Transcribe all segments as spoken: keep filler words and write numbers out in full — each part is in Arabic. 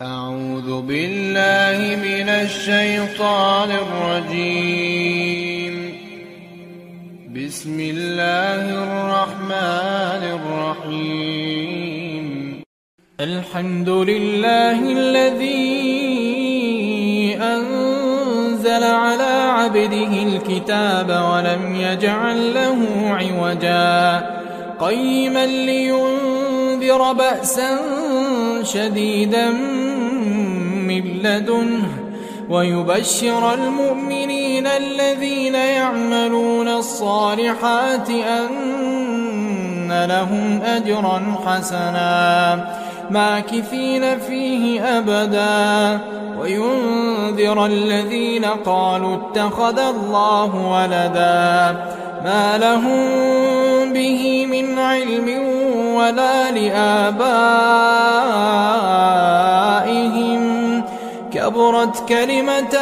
أعوذ بالله من الشيطان الرجيم. بسم الله الرحمن الرحيم. الحمد لله الذي أنزل على عبده الكتاب ولم يجعل له عوجا قيما لينذر بأسا شديدا من لدنه ويبشر المؤمنين الذين يعملون الصالحات أن لهم أجرا حسنا ماكثين فيه أبدا وينذر الذين قالوا اتخذ الله ولدا ما لهم به من علم ولا لآبائهم كبرت كلمة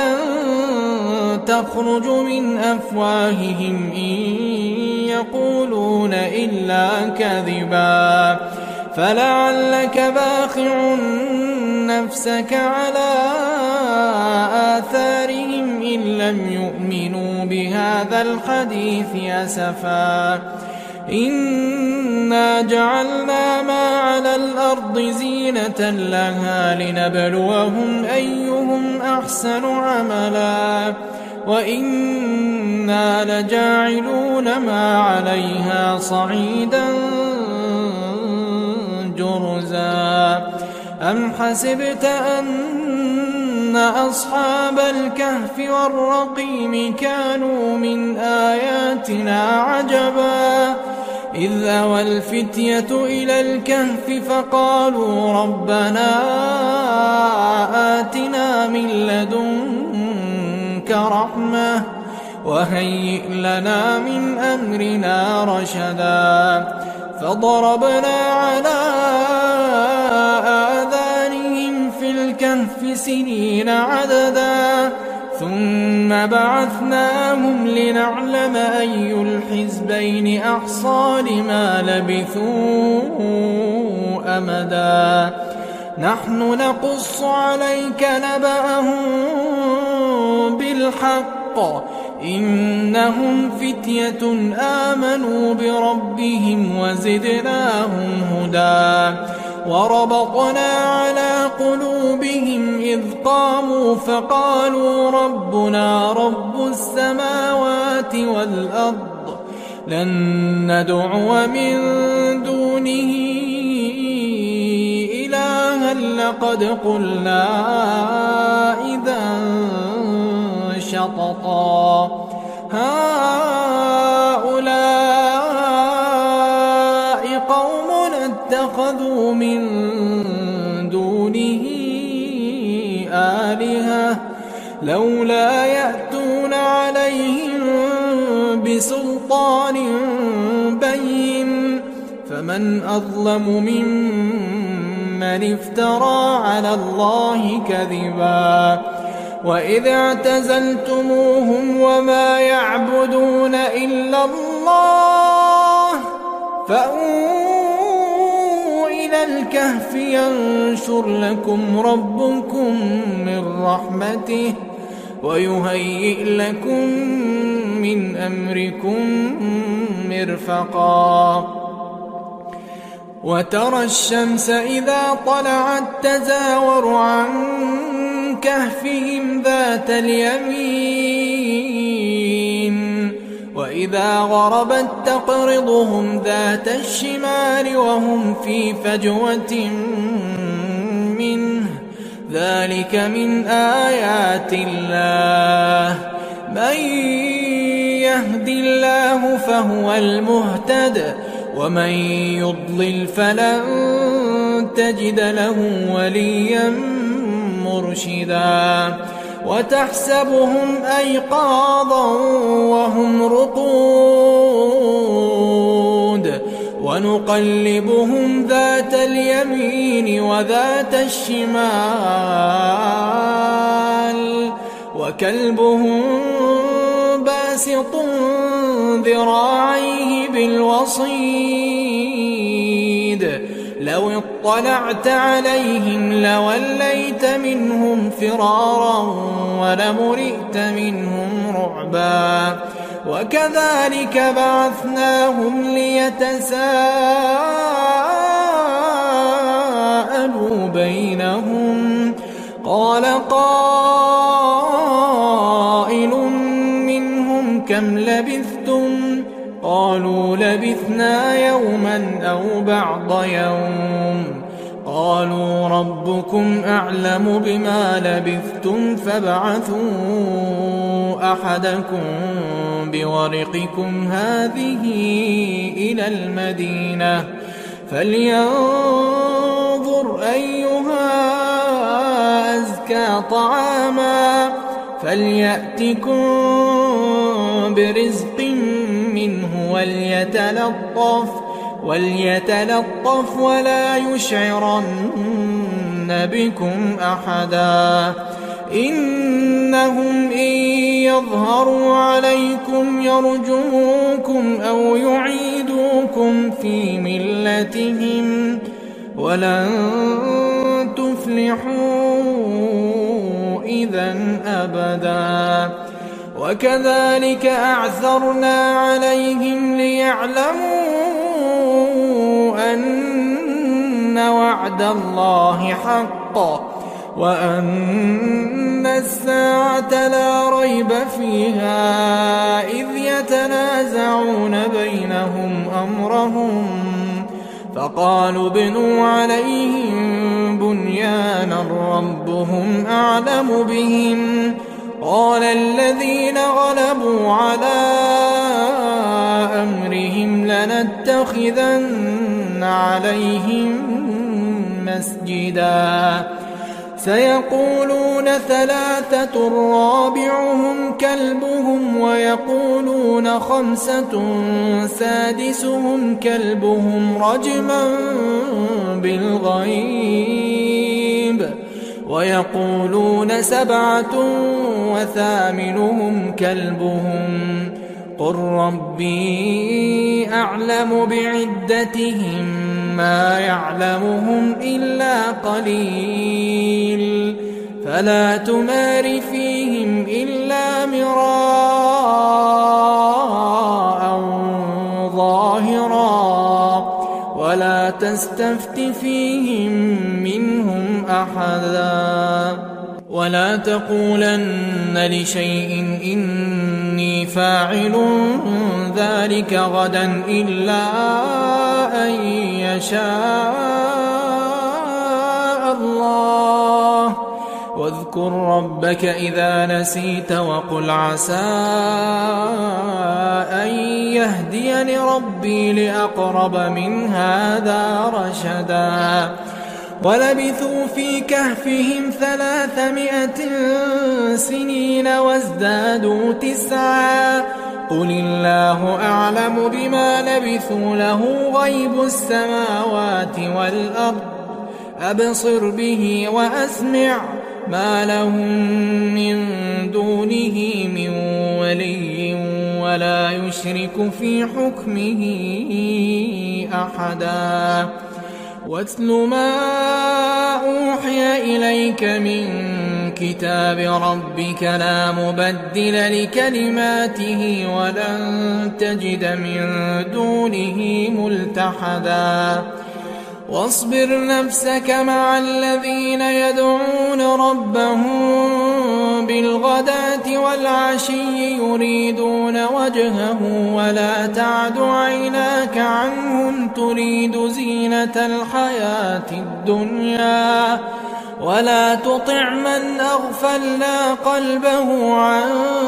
تخرج من أفواههم إن يقولون إلا كذبا فلعلك باخع نفسك على آثارهم إن لم يؤمنوا بهذا الحديث أسفا إنا جعلنا ما على الأرض زينة لها لنبلوهم أيهم أحسن عملا وإنا لجاعلون ما عليها صعيدا جرزا أم حسبت أن أصحاب الكهف والرقيم كانوا من آياتنا عجبا إذ أوى الفتية إلى الكهف فقالوا ربنا آتنا من لدنك رحمة وهيئ لنا من أمرنا رشدا فضربنا على آذانهم في الكهف سنين عددا ثم بعثناهم لنعلم أي الحزبين أحصى لما لبثوا أمدا نحن نقص عليك نبأهم بالحق إنهم فتية آمنوا بربهم وزدناهم هدى وربطنا على قلوبهم إذ قاموا فقالوا ربنا رب السماوات والأرض لن ندعو من دونه إلها لقد قلنا إذا شططا هؤلاء قوم اتخذوا من دونه آلهة لولا يأتون عليهم بسلطان بين فمن أظلم ممن افترى على الله كذبا وإذ اعتزلتموهم وما يعبدون إلا الله فأووا إلى الكهف ينشر لكم ربكم من رحمته ويهيئ لكم من أمركم مرفقا وترى الشمس إذا طلعت تزاور عن كهفهم ذات اليمين وإذا غربت تقرضهم ذات الشمال وهم في فجوة منه ذلك من آيات الله من يهد الله فهو المهتد ومن يضلل فلن تجد له وليا مرشدا وتحسبهم أيقاظا وهم رقود ونقلبهم ذات اليمين وذات الشمال وكلبهم باسط ذراعيه بالوصيد لو اطلعت عليهم لوليت منهم فرارا ولملئت منهم رعبا وكذلك بعثناهم ليتساءلوا بينهم قال قائل منهم كم لبثتم قالوا لبثنا يوما أو بعض يوم قالوا ربكم أعلم بما لبثتم فابعثوا أحدكم بورقكم هذه إلى المدينة فلينظر أيها أزكى طعاما فليأتكم برزق منه وليتلطف وليتلطف ولا يشعرن بكم أحدا إنهم إن يظهروا عليكم يرجموكم أو يعيدوكم في ملتهم ولن تفلحوا إذا أبدا وكذلك أعثرنا عليهم ليعلموا أن وعد الله حق وأن الساعة لا ريب فيها إذ يتنازعون بينهم أمرهم فقالوا ابنوا عليهم بنيانا ربهم أعلم بهم قال الذين غلبوا على أمرهم لنتخذن عليهم مسجدا سيقولون ثلاثة رابعهم كلبهم ويقولون خمسة سادسهم كلبهم رجما بالغيب ويقولون سبعة وثامنهم كلبهم قل ربي أعلم بعدتهم ما يعلمهم إلا قليل فلا تمار فيهم إلا مراء ظاهرا ولا تستفت فيهم منهم أحدا ولا تقولن لشيء إني فاعل ذلك غدا إلا أن يشاء الله واذكر ربك إذا نسيت وقل عسى أن يهديني ربي لأقرب من هذا رشدا ولبثوا في كهفهم ثلاثمائة سنين وازدادوا تسعا قل الله أعلم بما لبثوا له غيب السماوات والأرض أبصر به وأسمع ما لهم من دونه من ولي ولا يشرك في حكمه أحدا واتل ما أوحي إليك من كتاب ربك لا مبدل لكلماته ولن تجد من دونه ملتحدا واصبر نفسك مع الذين يدعون ربهم بالغداة والعشي يريدون وجهه ولا تعد عيناك عنهم تريد زينة الحياة الدنيا ولا تطع من أغفلنا قلبه عن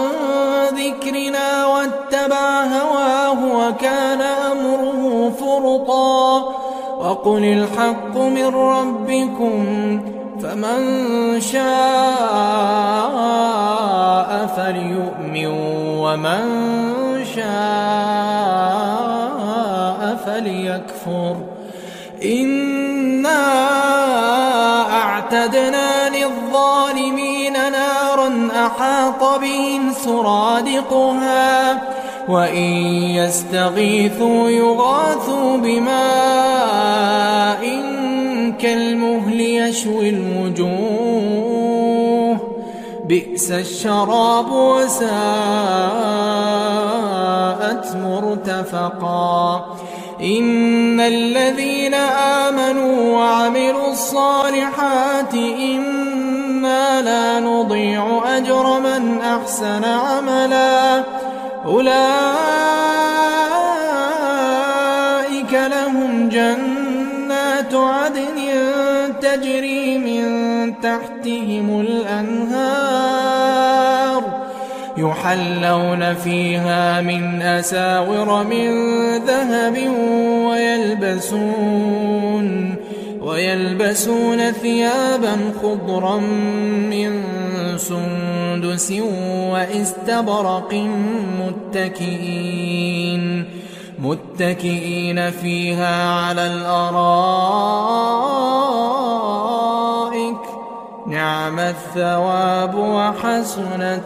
ذكرنا واتبع هواه وكان أمره فرطا وقل الحق من ربكم فمن شاء فليؤمن ومن شاء فليكفر إنا أعتدنا للظالمين نارا أحاط بهم سرادقها وإن يستغيثوا يغاثوا بماء كالمهل يشوي الوجوه بئس الشراب وساءت مرتفقا إن الذين آمنوا وعملوا الصالحات إنا لا نضيع أجر من أحسن عملا أولئك لهم جنات عدن تجري من تحتهم الأنهار يحلون فيها من أساور من ذهب ويلبسون ويلبسون ثيابا خضرا من سندس واستبرق متكئين متكئين فيها على الأرائك نعم الثواب وحسنت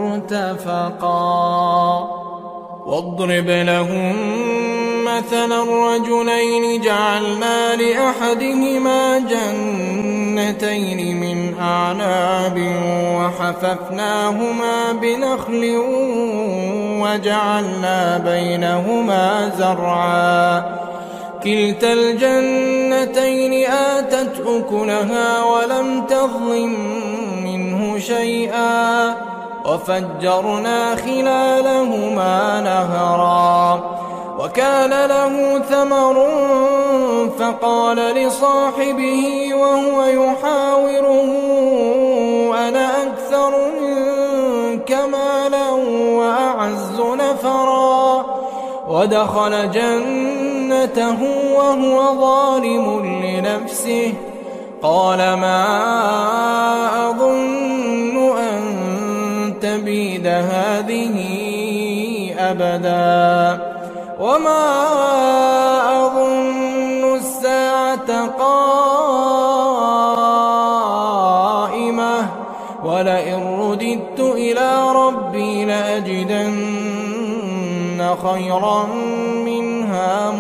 مرتفقا واضرب لهم مثلا الرجلين جعلنا لأحدهما جنتين من أعناب وحففناهما بنخل وجعلنا بينهما زرعا كلتا الجنتين آتت أكلها ولم تظلم منه شيئا وفجرنا خلالهما نهرا وكان له ثمر فقال لصاحبه وهو يحاوره أنا أكثر منك مالا وأعز نفرا ودخل جنته وهو ظالم لنفسه قال ما أظن أن تبيد هذه أبدا وما أظن الساعة قائمة ولئن رددت إلى ربي لأجدن خيرا منها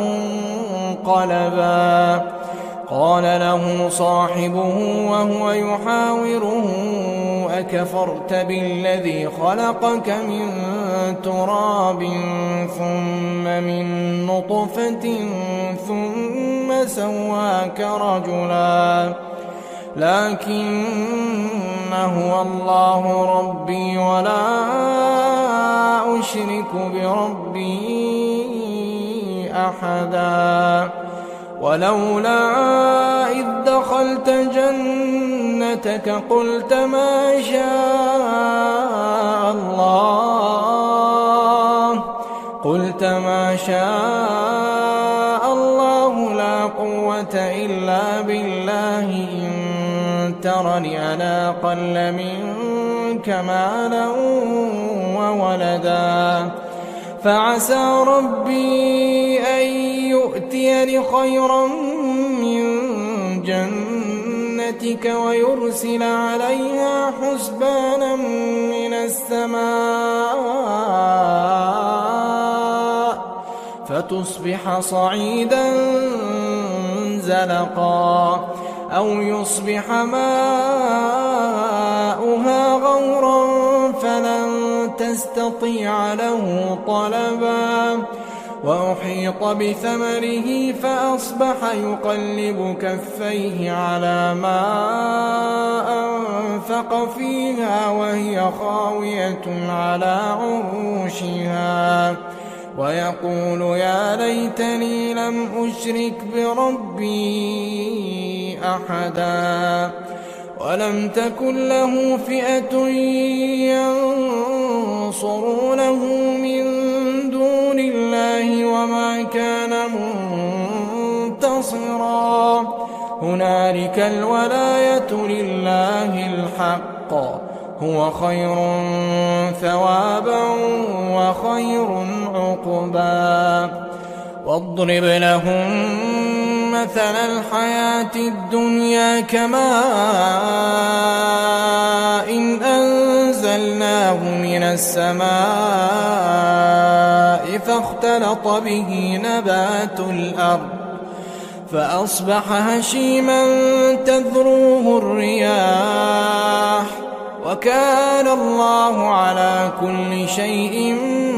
منقلبا قال له صاحبه وهو يحاوره أكفرت بالذي خلقك من تراب ثم من نطفة ثم سواك رجلا لكن هو الله ربي ولا أشرك بربي أحدا ولولا إذ دخلت جنتك قلت ما شاء الله قلت ما شاء الله لا قوة إلا بالله إن ترني أنا أقل منك مالا وولدا فعسى ربي أن يؤتيني خيرا من جنتك ويرسل عليها حسبانا من السماء فتصبح صعيدا زلقا أو يصبح ماؤها غورا فلن تستطيع له طلبا وأحيط بثمره فأصبح يقلب كفيه على ما أنفق فيها وهي خاوية على عروشها ويقول يا ليتني لم أشرك بربي أحدا ولم تكن له فئة ينصرونه من دون الله وما كان منتصرا هنالك الولاية لله الحق هو خير ثوابا وخير عقبا واضرب لهم مثل الحياة الدنيا كماء إن أنزلناه من السماء فاختلط به نبات الأرض فأصبح هشيما تذروه الرياح وكان الله على كل شيء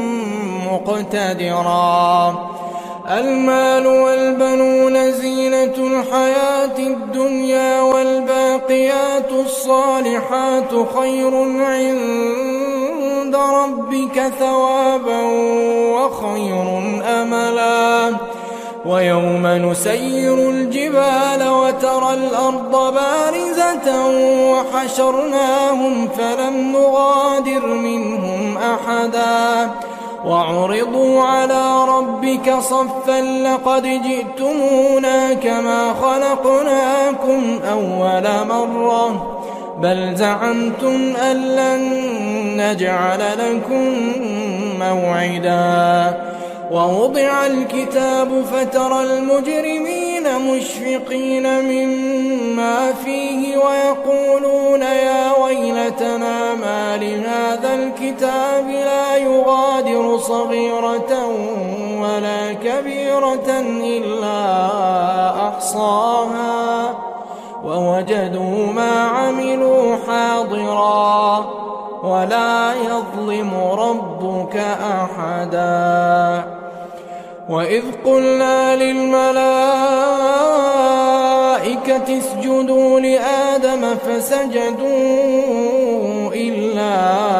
مقتدرا. المال والبنون زينة الحياة الدنيا والباقيات الصالحات خير عند ربك ثوابا وخير أملا. ويوم نسير الجبال وترى الأرض بارزة وحشرناهم فلم نغادر منهم أحدا وعرضوا على ربك صفا لقد جئتمونا كما خلقناكم أول مرة بل زعمتم أن لن نجعل لكم موعدا. ووضع الكتاب فترى المجرمين مشفقين مما فيه ويقولون يا ويلتنا ما لهذا الكتاب لا يغادر صغيرة ولا كبيرة إلا أحصاها ووجدوا ما عملوا حاضرا ولا يظلم ربك أحدا. وإذ قلنا للملائكة اسجدوا لآدم فسجدوا إلا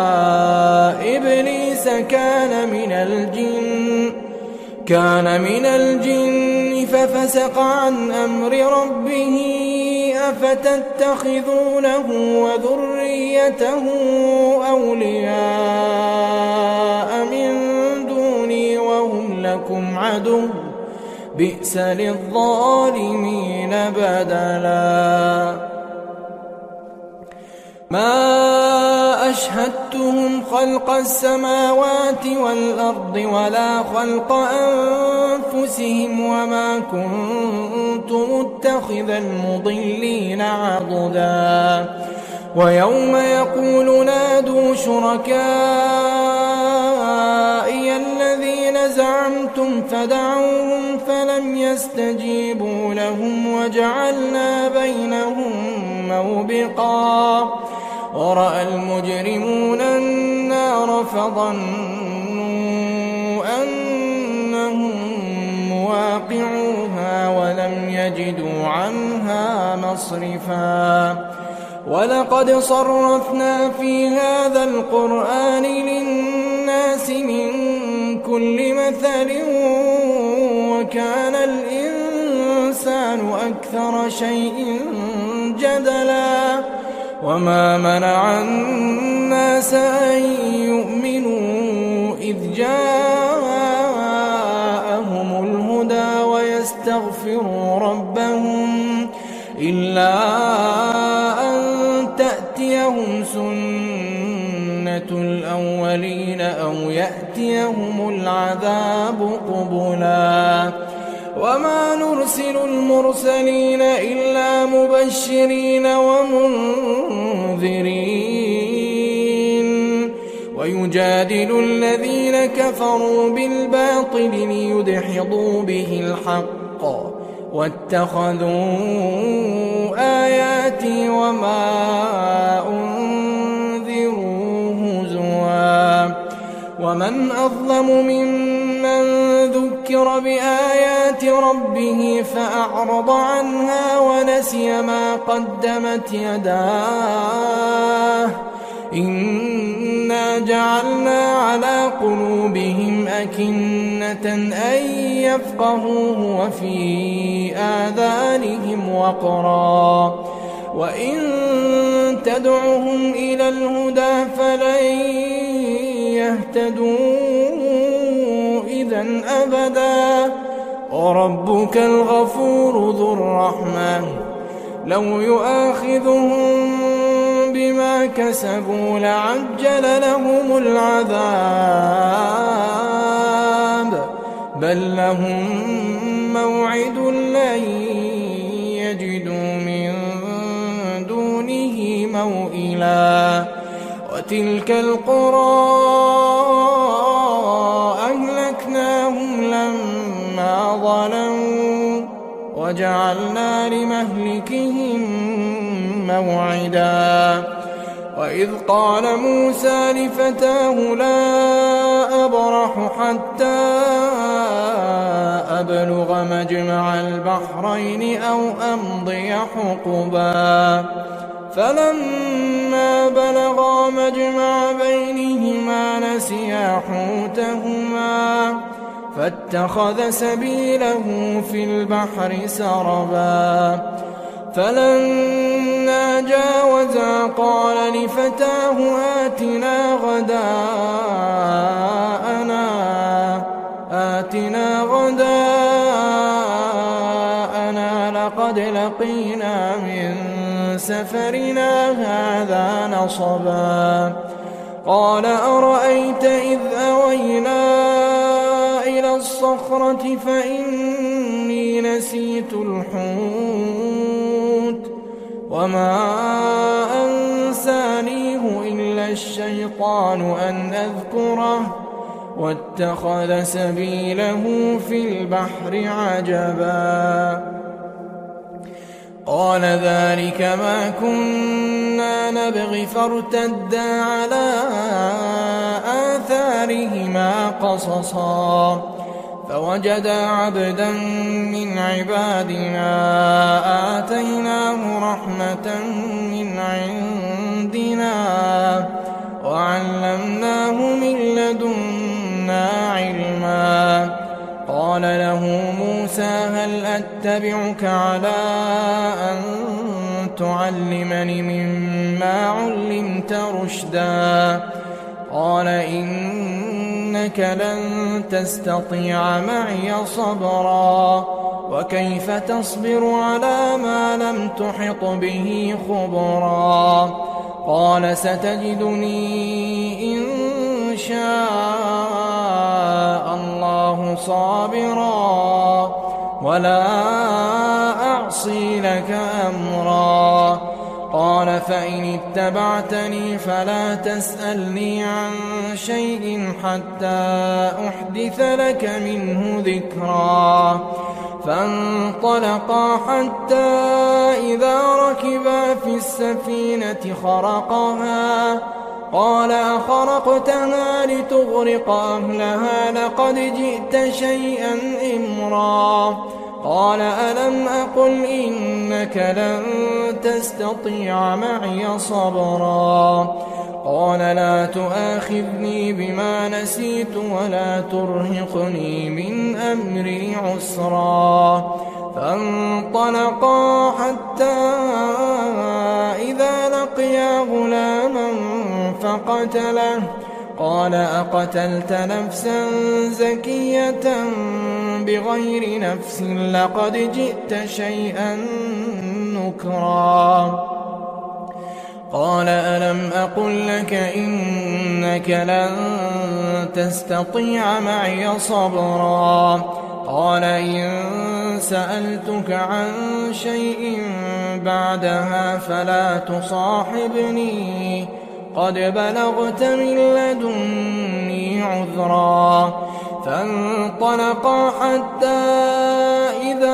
إبليس كان من الجن كان من الجن ففسق عن أمر ربه أفتتخذونه وذريته أولياء من دوني وهم لكم عدو بئس للظالمين بدلا. ما أشهدتهم خلق السماوات والأرض ولا خلق أنفسهم وما كنت متخذ المضلين عضدا. ويوم يقول نادوا شركائي الذين زعمتم فدعوهم فلم يستجيبوا لهم وجعلنا بينهم موبقا. ورأى المجرمون النار فظنوا أنهم مواقعوها ولم يجدوا عنها مصرفا. ولقد صرفنا في هذا القرآن للناس من كل مثل وكان الإنسان أكثر شيء جدلا. وما منع الناس أن يؤمنوا إذ جاءهم الهدى ويستغفروا ربهم إلا أن تأتيهم سنة الأولين أو يأتيهم العذاب قبلا. وما نرسل المرسلين إلا مبشرين ومنذرين ويجادل الذين كفروا بالباطل ليدحضوا به الحق واتخذوا آياتي وما أنذروا هزوا. ومن أظلم ممن ذكر بآيات ربه فأعرض عنها ونسي ما قدمت يداه إنا جعلنا على قلوبهم أكنة أن يفقهوه وفي آذانهم وقرا وإن تدعهم إلى الهدى فلن يهتدوا إذن أبدا. وربك الغفور ذو الرحمة لو يؤاخذهم بما كسبوا لعجل لهم العذاب بل لهم موعد لن يجدوا من دونه موئلا. وتلك القرى أهلكناهم لما ظلموا وجعلنا لمهلكهم موعدا وإذ قال موسى لفتاه لا أبرح حتى أبلغ مجمع البحرين أو أمضي حقبا فلما بلغا مجمع بينهما نسيا حوتهما فاتخذ سبيله في البحر سربا فلما جاوزا قال لفتاه آتنا غداءنا آتنا غداءنا لقد لقينا من سفرنا هذا نصبا قال أرأيت إذ أوينا إلى الصخرة فإني نسيت الحوت وما أنسانيه إلا الشيطان أن أذكره واتخذ سبيله في البحر عجبا قال ذلك ما كنا نبغي فارتدا على آثارهما قصصا فوجدا عبدا من عبادنا آتيناه رحمة من عندنا وعلمناه من لدنا علما قال له موسى هل أتبعك على أن تعلمني مما علمت رشدا قال إنك لن تستطيع معي صبرا وكيف تصبر على ما لم تحط به خبرا قال ستجدني إن شاء الله صابرا ولا أعصي لك أمرا قال فإن اتبعتني فلا تسألني عن شيء حتى أحدث لك منه ذكرا فانطلقا حتى إذا ركبا في السفينة خرقها قال أخرقتها لتغرق أهلها لقد جئت شيئا إمرا قال ألم أقل إنك لن تستطيع معي صبرا قال لا تؤاخذني بما نسيت ولا ترهقني من أمري عسرا فانطلقا حتى إذا لقيا غلاما فقتله قال أقتلت نفسا زكية بغير نفس لقد جئت شيئا نكرا قال ألم أقل لك إنك لن تستطيع معي صبرا قال إن سألتك عن شيء بعدها فلا تصاحبني قد بلغت من لدني عذرا فانطلقا حتى إذا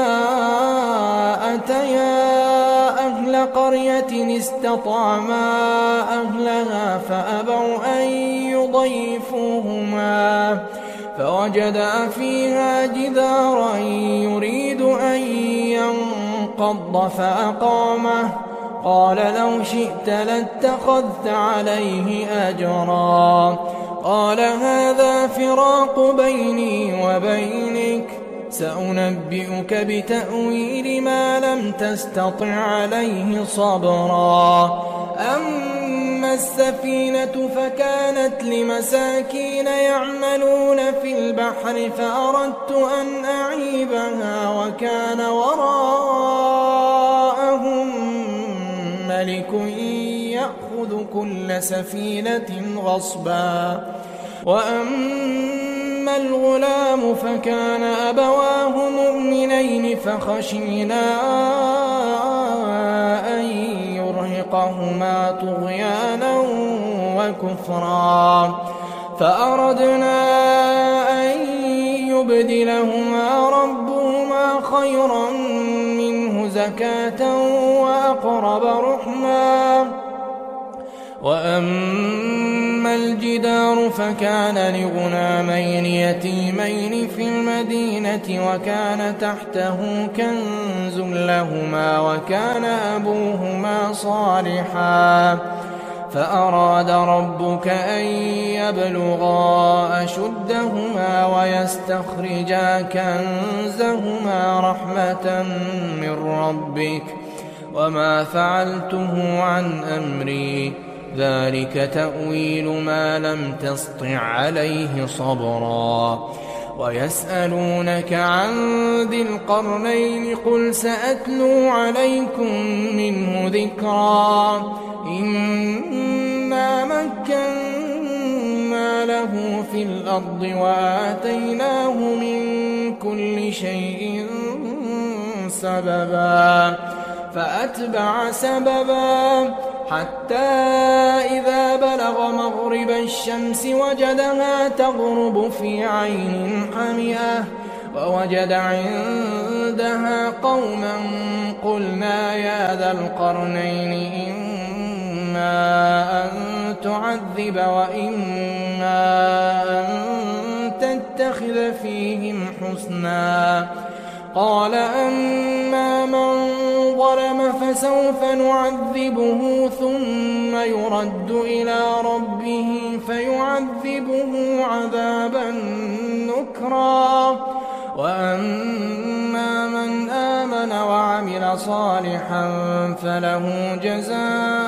أتيا أهل قرية استطعما أهلها فأبوا أن يضيفوهما فوجدا فيها جدارا يريد أن ينقض فأقامه قال لو شئت لاتخذت عليه أجرا قال هذا فراق بيني وبينك سأنبئك بتأويل ما لم تستطع عليه صبرا أما السفينة فكانت لمساكين يعملون في البحر فأردت أن أعيبها وكان وراءهم ملك يأخذ كل سفينة غصبا وأما الغلام فكان أبواه مؤمنين فخشينا أن يرهقهما طغيانا وكفرا فأردنا أن يبدلهما ربهما خيرا زكاة وأقرب رحما. وأما الجدار فكان لغلامين يتيمين في المدينة وكان تحته كنز لهما وكان أبوهما صالحا فأراد ربك أن يبلغا أشدهما ويستخرجا كنزهما رحمة من ربك وما فعلته عن أمري ذلك تأويل ما لم تسطع عليه صبرا. ويسألونك عن ذي القرنين قل سأتلو عليكم منه ذكرا إنا مكنا له في الأرض وآتيناه من كل شيء سببا فأتبع سببا حتى إذا بلغ مغرب الشمس وجدها تغرب في عين حمئة ووجد عندها قوما قلنا يا ذا القرنين إما أن تعذب وإما أن تتخذ فيهم حسنا قال أما من ظلم فسوف نعذبه ثم يرد إلى ربه فيعذبه عذابا نكرا وأما من آمن وعمل صالحا فله جزاء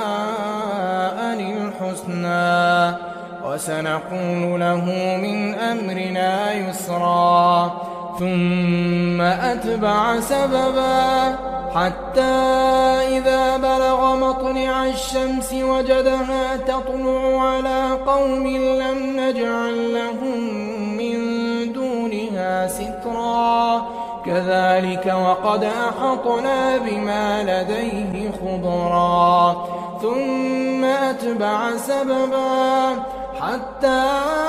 الحسنى وسنقول له من أمرنا يسرا ثم أتبع سببا حتى إذا بلغ مطلع الشمس وجدها تطلع على قوم لم نجعل لهم من دونها سترا كذلك وقد أحطنا بما لديه خبرا ثم أتبع سببا حتى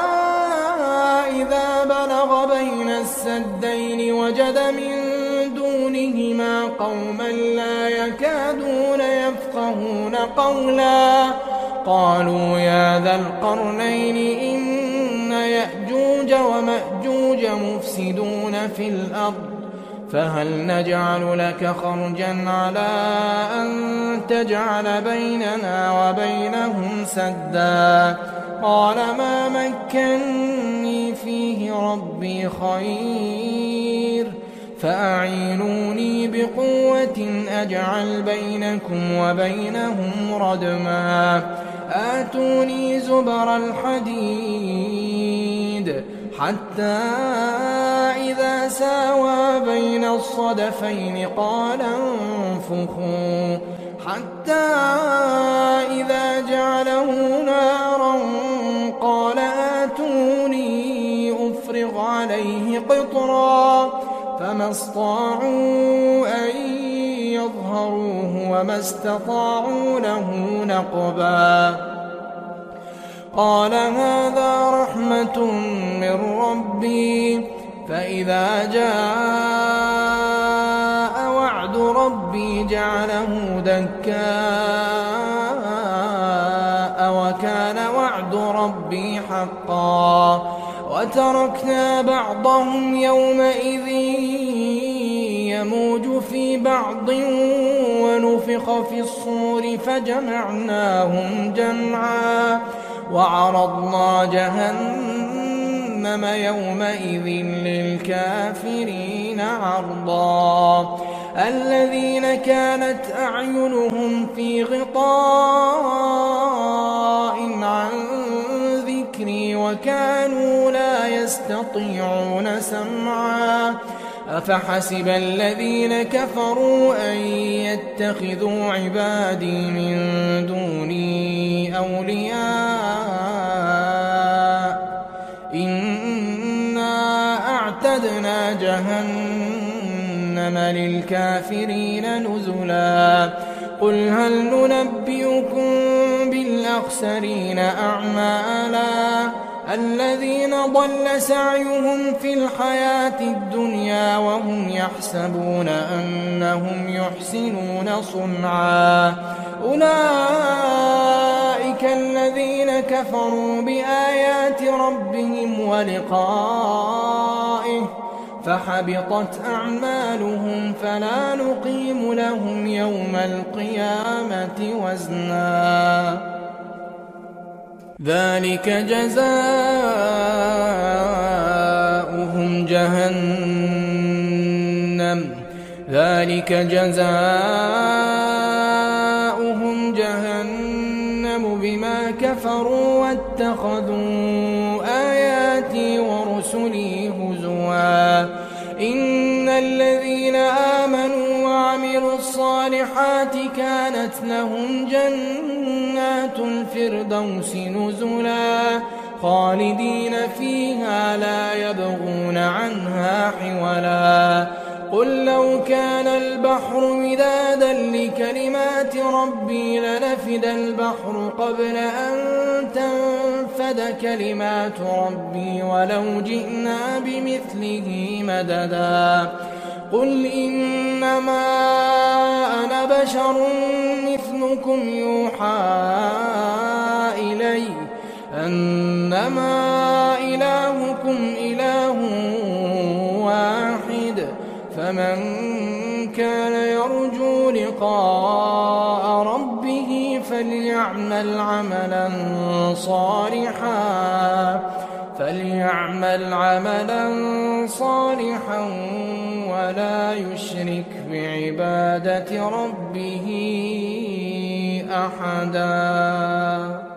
إذا بلغ بين السدين وجد من دونهما قوما لا يكادون يفقهون قولا قالوا يا ذا القرنين إن يأجوج ومأجوج مفسدون في الأرض فهل نجعل لك خرجا على أن تجعل بيننا وبينهم سدا قال ما مكني فيه ربي خير فأعينوني بقوة أجعل بينكم وبينهم ردما آتوني زبر الحديد حتى إذا ساوى بين الصدفين قال انفخوا حتى إذا جعله نارا قال آتوني أفرغ عليه قطرا فما استطاعوا أن يظهروه وما استطاعوا له نقبا قال هذا رحمة من ربي فإذا جاء وعد ربي جعله دكاء وكان وعد ربي حقا وتركنا بعضهم يومئذ يموج في بعض ونفخ في الصور فجمعناهم جمعا وعرضنا جهنم يومئذ للكافرين عرضا الذين كانت أعينهم في غطاء عن ذكري وكانوا لا يستطيعون سمعا أفحسب الذين كفروا أن يتخذوا عبادي من دوني أولياء إنا أعتدنا جهنم للكافرين نزلا قل هل ننبئكم بالأخسرين أعمالا الذين ضل سعيهم في الحياة الدنيا وهم يحسبون أنهم يحسنون صنعا أولئك الذين كفروا بآيات ربهم ولقائه فحبطت أعمالهم فلا نقيم لهم يوم القيامة وزنا ذلك جزاؤهم جهنم ذلك جزاؤهم جهنم بما كفروا واتخذوا آياتي ورسلي هزوا إن الذين آمنوا وعملوا الصالحات كانت لهم جنات الفردوس نزلا خالدين فيها لا يبغون عنها حولا قل لو كان البحر مدادا لكلمات ربي لنفد البحر قبل أن تنفد كلمات ربي ولو جئنا بمثله مددا قل إنما أنا بشر مثلكم يوحى إلي أنما إلهكم إله واحد فمن كان يرجو لقاء ربه فليعمل عملا صالحا فليعمل عملا صالحا ولا يشرك بعبادة ربه أحدا.